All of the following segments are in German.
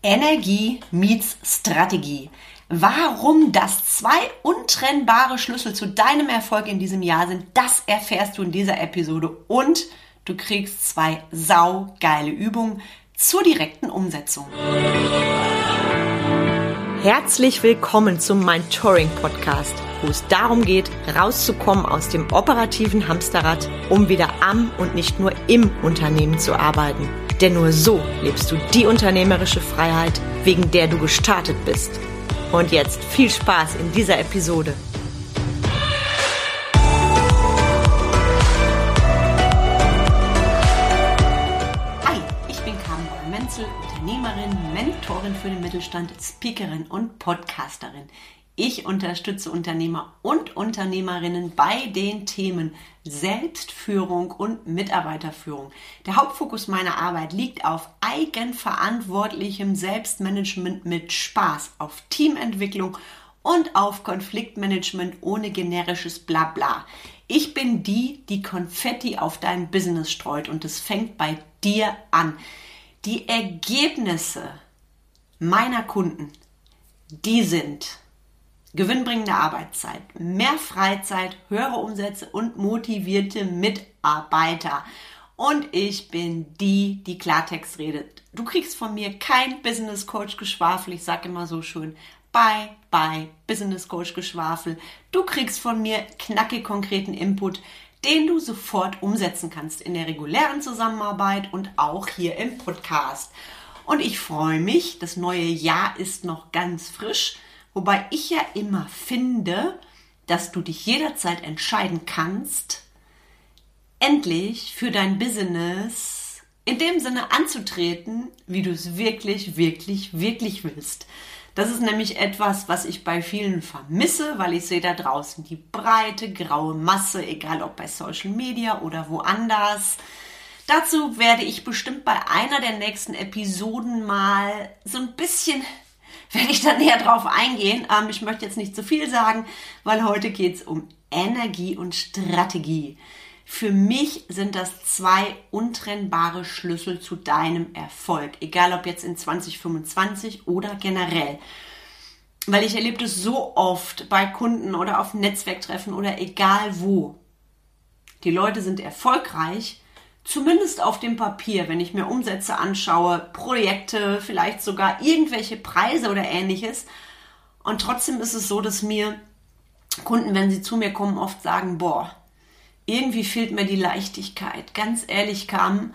Energie meets Strategie. Warum das zwei untrennbare Schlüssel zu deinem Erfolg in diesem Jahr sind, das erfährst du in dieser Episode und du kriegst 2 saugeile Übungen zur direkten Umsetzung. Herzlich willkommen zum Mentoring Podcast, wo es darum geht, rauszukommen aus dem operativen Hamsterrad, um wieder am und nicht nur im Unternehmen zu arbeiten. Denn nur so lebst du die unternehmerische Freiheit, wegen der du gestartet bist. Und jetzt viel Spaß in dieser Episode. Hi, ich bin Carmen Menzel, Unternehmerin, Mentorin für den Mittelstand, Speakerin und Podcasterin. Ich unterstütze Unternehmer und Unternehmerinnen bei den Themen Selbstführung und Mitarbeiterführung. Der Hauptfokus meiner Arbeit liegt auf eigenverantwortlichem Selbstmanagement mit Spaß, auf Teamentwicklung und auf Konfliktmanagement ohne generisches Blabla. Ich bin die Konfetti auf dein Business streut und es fängt bei dir an. Die Ergebnisse meiner Kunden, die sind gewinnbringende Arbeitszeit, mehr Freizeit, höhere Umsätze und motivierte Mitarbeiter. Und ich bin die Klartext redet. Du kriegst von mir kein Business Coach Geschwafel. Ich sage immer so schön, bye Business Coach Geschwafel. Du kriegst von mir knackig konkreten Input, den du sofort umsetzen kannst in der regulären Zusammenarbeit und auch hier im Podcast. Und ich freue mich, das neue Jahr ist noch ganz frisch. Wobei ich ja immer finde, dass du dich jederzeit entscheiden kannst, endlich für dein Business in dem Sinne anzutreten, wie du es wirklich willst. Das ist nämlich etwas, was ich bei vielen vermisse, weil ich sehe da draußen die breite, graue Masse, egal ob bei Social Media oder woanders. Dazu werde ich bestimmt bei einer der nächsten Episoden mal so ein bisschen... werde ich da näher drauf eingehen. Ich möchte jetzt nicht zu viel sagen, weil heute geht es um Energie und Strategie. Für mich sind das 2 untrennbare Schlüssel zu deinem Erfolg. Egal ob jetzt in 2025 oder generell. Weil ich erlebe das so oft bei Kunden oder auf Netzwerktreffen oder egal wo. Die Leute sind erfolgreich, zumindest auf dem Papier, wenn ich mir Umsätze anschaue, Projekte, vielleicht sogar irgendwelche Preise oder ähnliches. Und trotzdem ist es so, dass mir Kunden, wenn sie zu mir kommen, oft sagen, irgendwie fehlt mir die Leichtigkeit. Ganz ehrlich,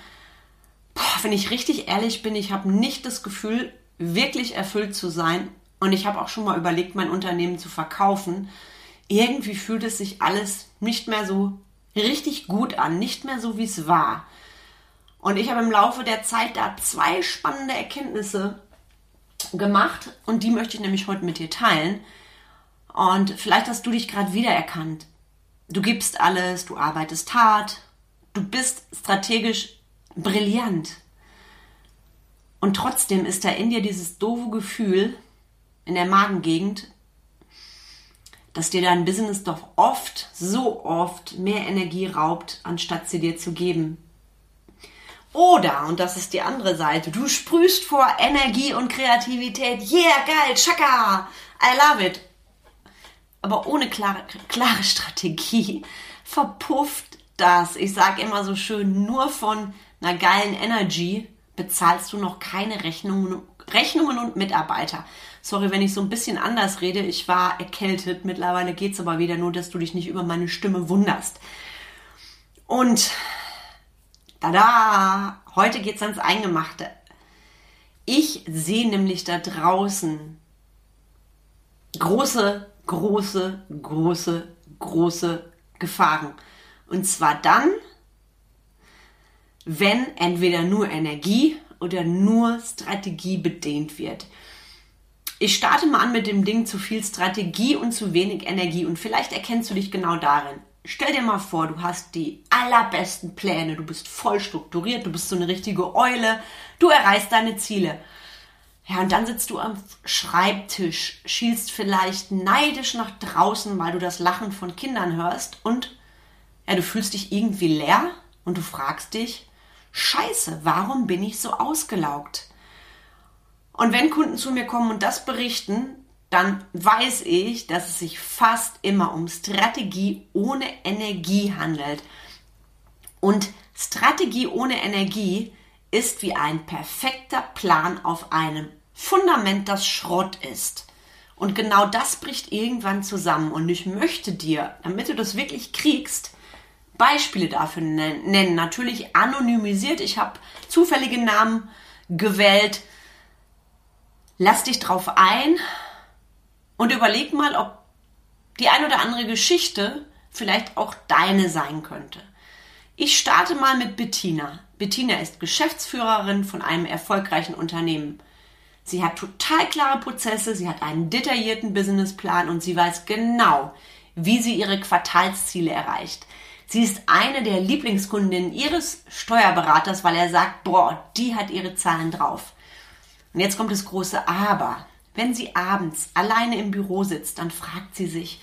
wenn ich richtig ehrlich bin, ich habe nicht das Gefühl, wirklich erfüllt zu sein. Und ich habe auch schon mal überlegt, mein Unternehmen zu verkaufen. Irgendwie fühlt es sich alles nicht mehr so richtig gut an, nicht mehr so, wie es war. Und ich habe im Laufe der Zeit da 2 spannende Erkenntnisse gemacht und die möchte ich nämlich heute mit dir teilen. Und vielleicht hast du dich gerade wiedererkannt. Du gibst alles, du arbeitest hart, du bist strategisch brillant. Und trotzdem ist da in dir dieses doofe Gefühl in der Magengegend, dass dir dein Business doch so oft mehr Energie raubt, anstatt sie dir zu geben. Oder, und das ist die andere Seite, du sprühst vor Energie und Kreativität. Yeah, geil, tschakka, I love it. Aber ohne klare Strategie verpufft das. Ich sage immer so schön, nur von einer geilen Energy bezahlst du noch keine Rechnungen und Mitarbeiter. Sorry, wenn ich so ein bisschen anders rede. Ich war erkältet. Mittlerweile geht's aber wieder, nur dass du dich nicht über meine Stimme wunderst. Und tada! Heute geht's ans Eingemachte. Ich sehe nämlich da draußen große Gefahren. Und zwar dann, wenn entweder nur Energie oder nur Strategie bedient wird. Ich starte mal an mit dem Ding zu viel Strategie und zu wenig Energie und vielleicht erkennst du dich genau darin. Stell dir mal vor, du hast die allerbesten Pläne, du bist voll strukturiert, du bist so eine richtige Eule, du erreichst deine Ziele. Ja, und dann sitzt du am Schreibtisch, schielst vielleicht neidisch nach draußen, weil du das Lachen von Kindern hörst und ja, du fühlst dich irgendwie leer und du fragst dich, Scheiße, warum bin ich so ausgelaugt? Und wenn Kunden zu mir kommen und das berichten, dann weiß ich, dass es sich fast immer um Strategie ohne Energie handelt. Und Strategie ohne Energie ist wie ein perfekter Plan auf einem Fundament, das Schrott ist. Und genau das bricht irgendwann zusammen. Und ich möchte dir, damit du das wirklich kriegst, Beispiele dafür nennen. Natürlich anonymisiert. Ich habe zufällige Namen gewählt. Lass dich drauf ein und überleg mal, ob die ein oder andere Geschichte vielleicht auch deine sein könnte. Ich starte mal mit Bettina. Bettina ist Geschäftsführerin von einem erfolgreichen Unternehmen. Sie hat total klare Prozesse, sie hat einen detaillierten Businessplan und sie weiß genau, wie sie ihre Quartalsziele erreicht. Sie ist eine der Lieblingskundinnen ihres Steuerberaters, weil er sagt, boah, die hat ihre Zahlen drauf. Und jetzt kommt das große Aber. Wenn sie abends alleine im Büro sitzt, dann fragt sie sich,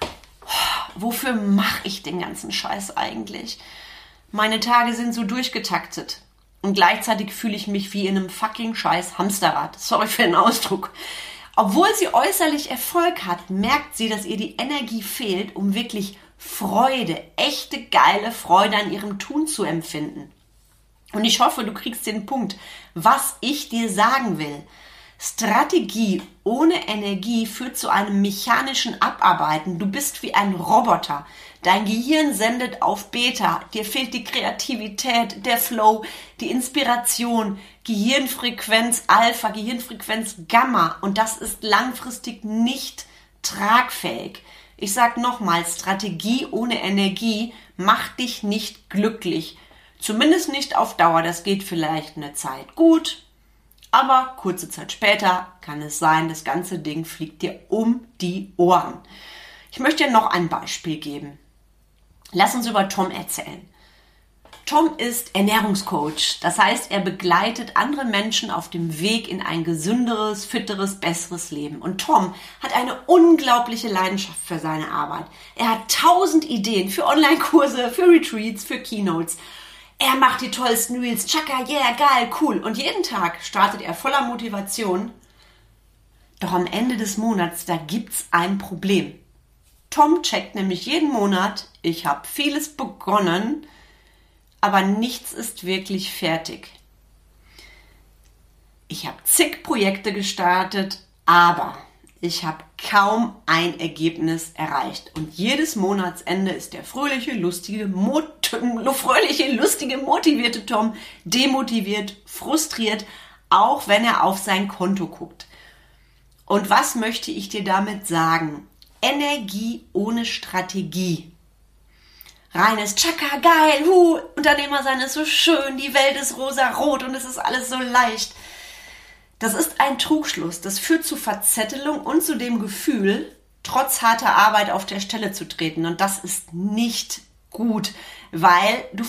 wofür mache ich den ganzen Scheiß eigentlich? Meine Tage sind so durchgetaktet. Und gleichzeitig fühle ich mich wie in einem fucking scheiß Hamsterrad. Sorry für den Ausdruck. Obwohl sie äußerlich Erfolg hat, merkt sie, dass ihr die Energie fehlt, um wirklich Freude, echte geile Freude an ihrem Tun zu empfinden. Und ich hoffe, du kriegst den Punkt, was ich dir sagen will. Strategie ohne Energie führt zu einem mechanischen Abarbeiten. Du bist wie ein Roboter. Dein Gehirn sendet auf Beta. Dir fehlt die Kreativität, der Flow, die Inspiration, Gehirnfrequenz Alpha, Gehirnfrequenz Gamma. Und das ist langfristig nicht tragfähig. Ich sage nochmal, Strategie ohne Energie macht dich nicht glücklich. Zumindest nicht auf Dauer. Das geht vielleicht eine Zeit gut. Aber kurze Zeit später kann es sein, das ganze Ding fliegt dir um die Ohren. Ich möchte dir noch ein Beispiel geben. Lass uns über Tom erzählen. Tom ist Ernährungscoach. Das heißt, er begleitet andere Menschen auf dem Weg in ein gesünderes, fitteres, besseres Leben. Und Tom hat eine unglaubliche Leidenschaft für seine Arbeit. Er hat 1000 Ideen für Online-Kurse, für Retreats, für Keynotes. Er macht die tollsten Reels. Chaka, yeah, geil, cool. Und jeden Tag startet er voller Motivation. Doch am Ende des Monats, da gibt's ein Problem. Tom checkt nämlich jeden Monat, ich habe vieles begonnen, aber nichts ist wirklich fertig. Ich habe zig Projekte gestartet, aber ich habe kaum ein Ergebnis erreicht. Und jedes Monatsende ist der fröhliche, lustige, motivierte Tom demotiviert, frustriert, auch wenn er auf sein Konto guckt. Und was möchte ich dir damit sagen? Energie ohne Strategie. Reines Chaka, geil, Unternehmer sein ist so schön, die Welt ist rosa-rot und es ist alles so leicht. Das ist ein Trugschluss. Das führt zu Verzettelung und zu dem Gefühl, trotz harter Arbeit auf der Stelle zu treten. Und das ist nicht gut, weil du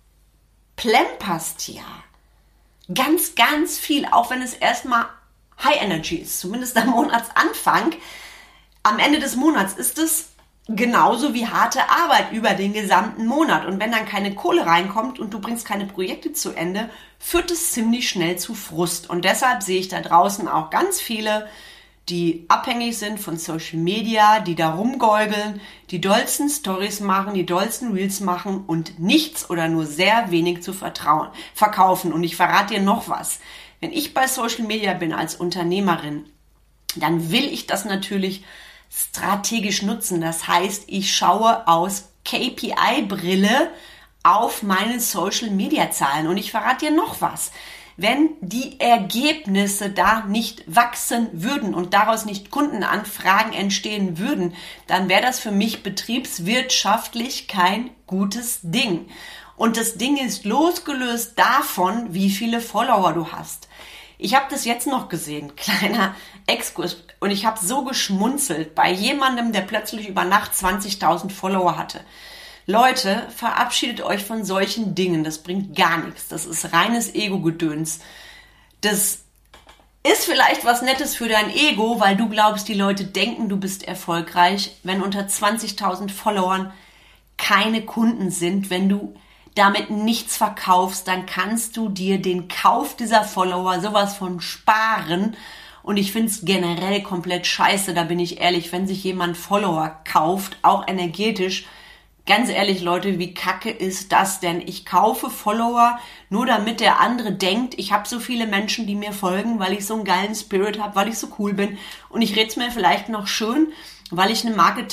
verplemperst ja ganz, ganz viel, auch wenn es erstmal High Energy ist, zumindest am Monatsanfang. Am Ende des Monats ist es genauso wie harte Arbeit über den gesamten Monat. Und wenn dann keine Kohle reinkommt und du bringst keine Projekte zu Ende, führt es ziemlich schnell zu Frust. Und deshalb sehe ich da draußen auch ganz viele, die abhängig sind von Social Media, die da rumgäugeln, die dollsten Stories machen, die dollsten Reels machen und nichts oder nur sehr wenig zu verkaufen. Und ich verrate dir noch was. Wenn ich bei Social Media bin als Unternehmerin, dann will ich das natürlich strategisch nutzen. Das heißt, ich schaue aus KPI-Brille auf meine Social-Media-Zahlen. Und ich verrate dir noch was. Wenn die Ergebnisse da nicht wachsen würden und daraus nicht Kundenanfragen entstehen würden, dann wäre das für mich betriebswirtschaftlich kein gutes Ding. Und das Ding ist losgelöst davon, wie viele Follower du hast. Ich habe das jetzt noch gesehen, kleiner Exkurs, und ich habe so geschmunzelt bei jemandem, der plötzlich über Nacht 20.000 Follower hatte. Leute, verabschiedet euch von solchen Dingen, das bringt gar nichts, das ist reines Ego-Gedöns. Das ist vielleicht was Nettes für dein Ego, weil du glaubst, die Leute denken, du bist erfolgreich, wenn unter 20.000 Followern keine Kunden sind, wenn du damit nichts verkaufst, dann kannst du dir den Kauf dieser Follower sowas von sparen. Und ich finde es generell komplett scheiße, da bin ich ehrlich, wenn sich jemand Follower kauft, auch energetisch. Ganz ehrlich, Leute, wie kacke ist das denn? Ich kaufe Follower, nur damit der andere denkt, ich habe so viele Menschen, die mir folgen, weil ich so einen geilen Spirit habe, weil ich so cool bin. Und ich rede es mir vielleicht noch schön, weil ich eine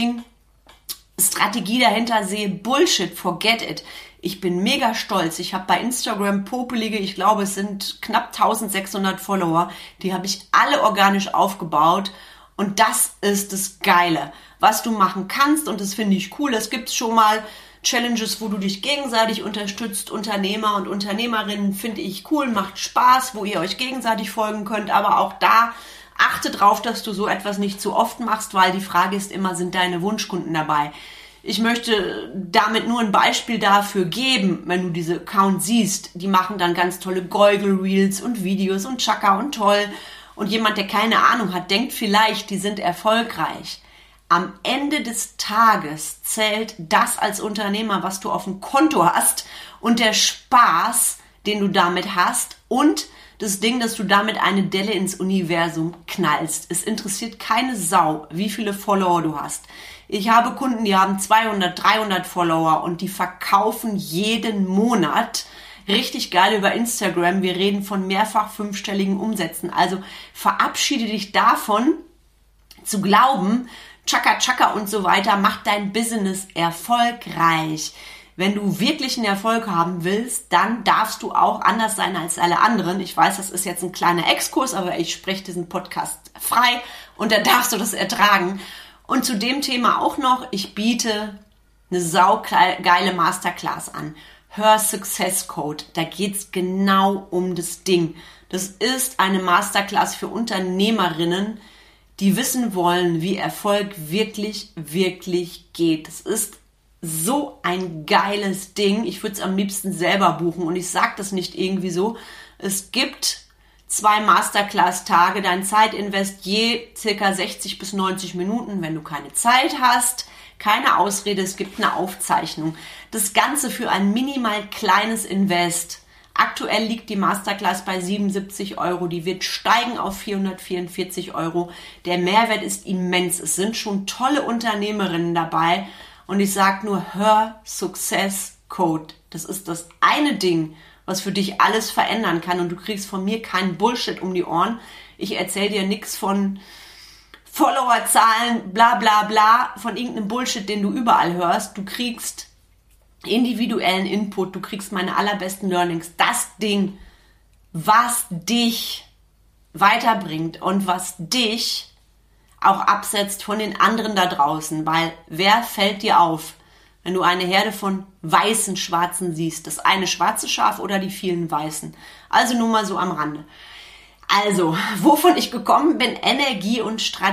Marketingstrategie dahinter sehe. Bullshit, forget it. Ich bin mega stolz. Ich habe bei Instagram popelige, ich glaube, es sind knapp 1600 Follower. Die habe ich alle organisch aufgebaut. Und das ist das Geile, was du machen kannst. Und das finde ich cool. Es gibt schon mal Challenges, wo du dich gegenseitig unterstützt. Unternehmer und Unternehmerinnen finde ich cool, macht Spaß, wo ihr euch gegenseitig folgen könnt. Aber auch da achte drauf, dass du so etwas nicht zu oft machst, weil die Frage ist immer, sind deine Wunschkunden dabei? Ich möchte damit nur ein Beispiel dafür geben, wenn du diese Accounts siehst. Die machen dann ganz tolle Geugle-Reels und Videos und Chaka und toll. Und jemand, der keine Ahnung hat, denkt vielleicht, die sind erfolgreich. Am Ende des Tages zählt das als Unternehmer, was du auf dem Konto hast und der Spaß, den du damit hast und das Ding, dass du damit eine Delle ins Universum knallst. Es interessiert keine Sau, wie viele Follower du hast. Ich habe Kunden, die haben 200, 300 Follower und die verkaufen jeden Monat richtig geil über Instagram. Wir reden von mehrfach fünfstelligen Umsätzen. Also verabschiede dich davon, zu glauben, Chaka Chaka und so weiter macht dein Business erfolgreich. Wenn du wirklich einen Erfolg haben willst, dann darfst du auch anders sein als alle anderen. Ich weiß, das ist jetzt ein kleiner Exkurs, aber ich spreche diesen Podcast frei und da darfst du das ertragen. Und zu dem Thema auch noch, ich biete eine saugeile Masterclass an. Hör Success Code, da geht's genau um das Ding. Das ist eine Masterclass für Unternehmerinnen, die wissen wollen, wie Erfolg wirklich, wirklich geht. Das ist so ein geiles Ding. Ich würde es am liebsten selber buchen und ich sage das nicht irgendwie so. Es gibt 2 Masterclass-Tage, dein Zeitinvest je circa 60 bis 90 Minuten, wenn du keine Zeit hast. Keine Ausrede, es gibt eine Aufzeichnung. Das Ganze für ein minimal kleines Invest. Aktuell liegt die Masterclass bei 77 €. Die wird steigen auf 444 €. Der Mehrwert ist immens. Es sind schon tolle Unternehmerinnen dabei. Und ich sage nur, hör Success Code. Das ist das eine Ding, was für dich alles verändern kann. Und du kriegst von mir keinen Bullshit um die Ohren. Ich erzähle dir nichts von Followerzahlen, bla bla bla, von irgendeinem Bullshit, den du überall hörst. Du kriegst individuellen Input, du kriegst meine allerbesten Learnings. Das Ding, was dich weiterbringt und was dich auch absetzt von den anderen da draußen. Weil wer fällt dir auf, wenn du eine Herde von weißen Schwarzen siehst? Das eine schwarze Schaf oder die vielen weißen? Also nur mal so am Rande. Also, wovon ich gekommen bin, Energie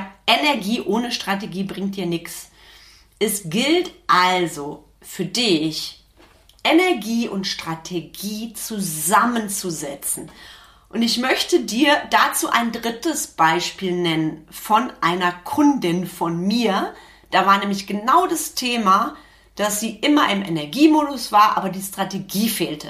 ohne Strategie bringt dir nichts. Es gilt also für dich, Energie und Strategie zusammenzusetzen. Und ich möchte dir dazu ein drittes Beispiel nennen von einer Kundin von mir. Da war nämlich genau das Thema, dass sie immer im Energiemodus war, aber die Strategie fehlte.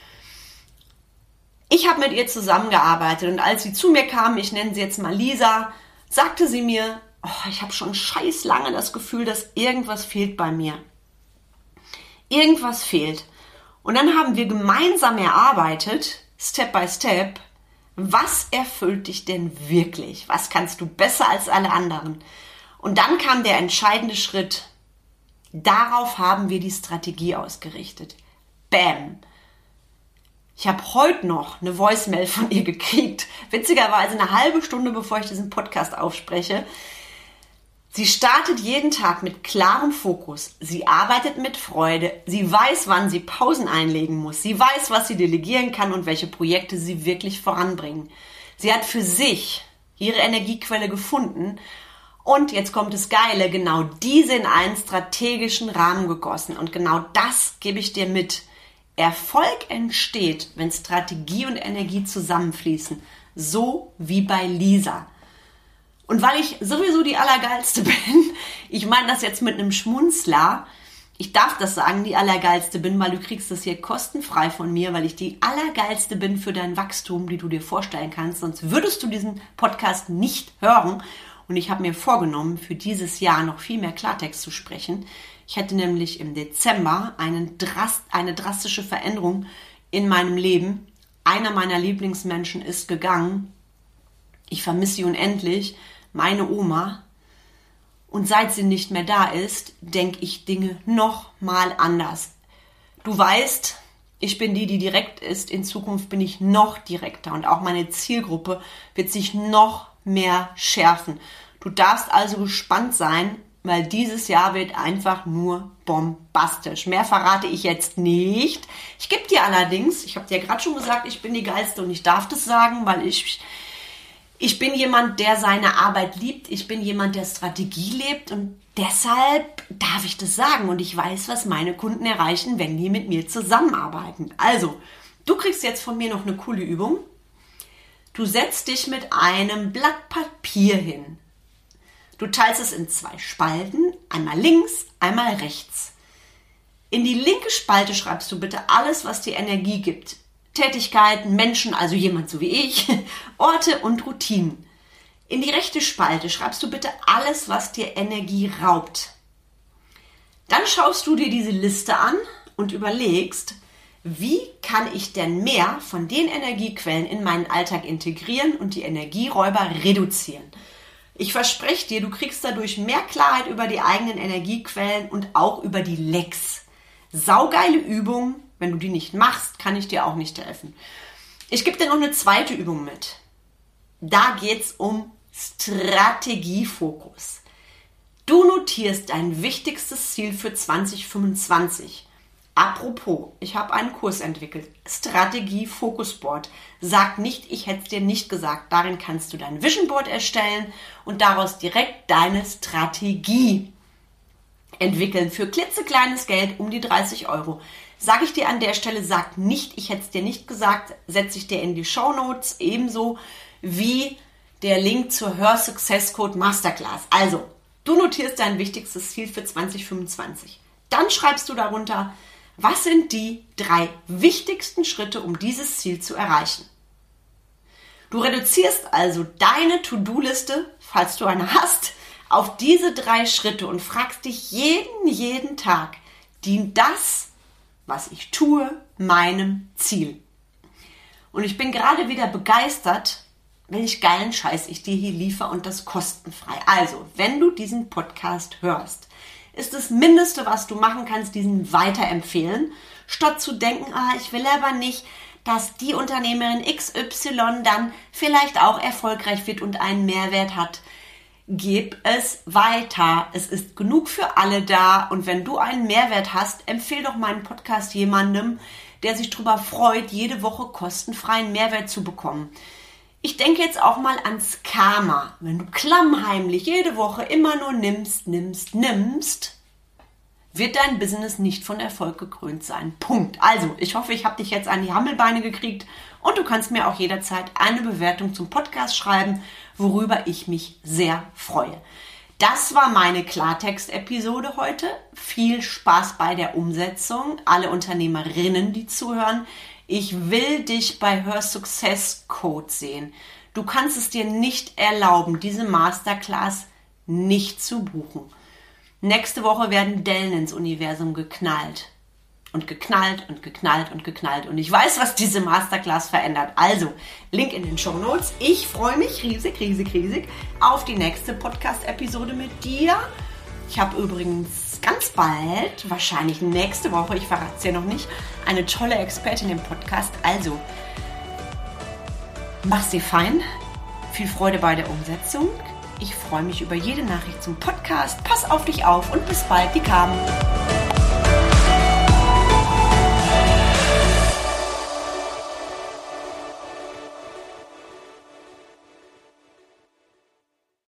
Ich habe mit ihr zusammengearbeitet und als sie zu mir kam, ich nenne sie jetzt mal Lisa, sagte sie mir, ich habe schon scheiß lange das Gefühl, dass irgendwas fehlt bei mir. Irgendwas fehlt. Und dann haben wir gemeinsam erarbeitet, Step by Step, was erfüllt dich denn wirklich? Was kannst du besser als alle anderen? Und dann kam der entscheidende Schritt. Darauf haben wir die Strategie ausgerichtet. Bam! Ich habe heute noch eine Voicemail von ihr gekriegt, witzigerweise eine halbe Stunde, bevor ich diesen Podcast aufspreche. Sie startet jeden Tag mit klarem Fokus. Sie arbeitet mit Freude. Sie weiß, wann sie Pausen einlegen muss. Sie weiß, was sie delegieren kann und welche Projekte sie wirklich voranbringen. Sie hat für sich ihre Energiequelle gefunden. Und jetzt kommt das Geile, genau diese in einen strategischen Rahmen gegossen. Und genau das gebe ich dir mit. Erfolg entsteht, wenn Strategie und Energie zusammenfließen. So wie bei Lisa. Und weil ich sowieso die Allergeilste bin, ich meine das jetzt mit einem Schmunzler, Ich darf das sagen, die Allergeilste bin, weil du kriegst das hier kostenfrei von mir, weil ich die Allergeilste bin für dein Wachstum, die du dir vorstellen kannst. Sonst würdest du diesen Podcast nicht hören. Und ich habe mir vorgenommen, für dieses Jahr noch viel mehr Klartext zu sprechen. Ich hatte nämlich im Dezember eine drastische Veränderung in meinem Leben. Einer meiner Lieblingsmenschen ist gegangen. Ich vermisse sie unendlich, meine Oma. Und seit sie nicht mehr da ist, denke ich Dinge noch mal anders. Du weißt, ich bin die direkt ist. In Zukunft bin ich noch direkter und auch meine Zielgruppe wird sich noch mehr schärfen. Du darfst also gespannt sein, weil dieses Jahr wird einfach nur bombastisch. Mehr verrate ich jetzt nicht. Ich gebe dir allerdings, ich habe dir gerade schon gesagt, ich bin die Geilste und ich darf das sagen, weil ich bin jemand, der seine Arbeit liebt. Ich bin jemand, der Strategie lebt und deshalb darf ich das sagen. Und ich weiß, was meine Kunden erreichen, wenn die mit mir zusammenarbeiten. Also, du kriegst jetzt von mir noch eine coole Übung. Du setzt dich mit einem Blatt Papier hin. Du teilst es in 2 Spalten, einmal links, einmal rechts. In die linke Spalte schreibst du bitte alles, was dir Energie gibt. Tätigkeiten, Menschen, also jemand so wie ich, Orte und Routinen. In die rechte Spalte schreibst du bitte alles, was dir Energie raubt. Dann schaust du dir diese Liste an und überlegst, wie kann ich denn mehr von den Energiequellen in meinen Alltag integrieren und die Energieräuber reduzieren. Ich verspreche dir, du kriegst dadurch mehr Klarheit über die eigenen Energiequellen und auch über die Lecks. Saugeile Übung. Wenn du die nicht machst, kann ich dir auch nicht helfen. Ich gebe dir noch eine zweite Übung mit. Da geht es um Strategiefokus. Du notierst dein wichtigstes Ziel für 2025. Apropos, ich habe einen Kurs entwickelt. Strategie-Fokusboard. Sag nicht, ich hätte es dir nicht gesagt. Darin kannst du dein Vision Board erstellen und daraus direkt deine Strategie entwickeln. Für klitzekleines Geld um die 30 €. Sage ich dir an der Stelle, sag nicht, ich hätte es dir nicht gesagt, setze ich dir in die Shownotes, ebenso wie der Link zur Hör Success Code Masterclass. Also, du notierst dein wichtigstes Ziel für 2025. Dann schreibst du darunter, was sind die 3 wichtigsten Schritte, um dieses Ziel zu erreichen. Du reduzierst also deine To-Do-Liste, falls du eine hast, auf diese 3 Schritte und fragst dich jeden Tag, dient das, was ich tue, meinem Ziel? Und ich bin gerade wieder begeistert, welch geilen Scheiß ich dir hier liefere und das kostenfrei. Also, wenn du diesen Podcast hörst, ist das Mindeste, was du machen kannst, diesen weiterempfehlen, statt zu denken, ich will aber nicht, dass die Unternehmerin XY dann vielleicht auch erfolgreich wird und einen Mehrwert hat. Gib es weiter. Es ist genug für alle da. Und wenn du einen Mehrwert hast, empfehle doch meinen Podcast jemandem, der sich darüber freut, jede Woche kostenfreien Mehrwert zu bekommen. Ich denke jetzt auch mal ans Karma. Wenn du klammheimlich jede Woche immer nur nimmst, wird dein Business nicht von Erfolg gekrönt sein. Punkt. Also, ich hoffe, ich habe dich jetzt an die Hammelbeine gekriegt und du kannst mir auch jederzeit eine Bewertung zum Podcast schreiben, worüber ich mich sehr freue. Das war meine Klartext-Episode heute. Viel Spaß bei der Umsetzung. Alle Unternehmerinnen, die zuhören, ich will dich bei Hör Success Code sehen. Du kannst es dir nicht erlauben, diese Masterclass nicht zu buchen. Nächste Woche werden Dellen ins Universum geknallt. Und geknallt und geknallt und geknallt. Und ich weiß, was diese Masterclass verändert. Also, Link in den Shownotes. Ich freue mich riesig auf die nächste Podcast-Episode mit dir. Ich habe übrigens ganz bald, wahrscheinlich nächste Woche, ich verrate es dir noch nicht, eine tolle Expertin im Podcast. Also, mach's dir fein. Viel Freude bei der Umsetzung. Ich freue mich über jede Nachricht zum Podcast. Pass auf dich auf und bis bald, die Carmen.